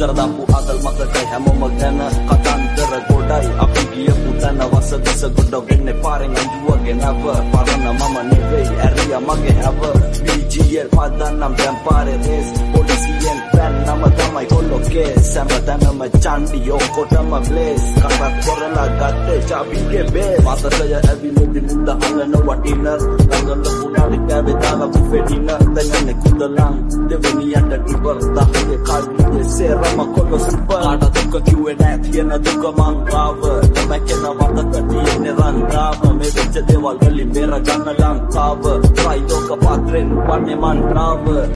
කරදාපු අදල් මතක හැමෝම ගැන කතන්දර ගොඩයි අපි ගියපු තැන වසදිස ගොඩ වෙන්නේ පාරෙන් අඳුවගේ නැව පරණ මම නෙවෙයි ඇරියා මගේ හැව BGL පදන්නම් දැන් පාරේ රේස් පොලිසියෙන් පැන් නම තමයි කොල්ලෝගේ සෑමතැනම චන්ඩි ඔක්කොටම බ්ලේස් කටක් කරලා ගත්තේ චාපිගේ බේ මතකය ඇවිලෙදි මුද හලන වටිනර් රංගල පුනාඩි කැබේ දාලා බුෆේ ඩිනර් දැනන්නේ කුදලන් දෙවෙනියට ටිබර් දහයේ කල්වියේ සේරම කොල්ලෝ සුපර් කාට දුක කිව්වේ නෑ තියෙන දුක මං ගාව මැකෙන වතක තියෙන්නේ රන්දාව මේ වෙච්ච දේවල් වලින් බේර ගන්න ලංකාව ප්‍රයිඩෝක පාත්‍රෙන් වන්නේ මන් රාව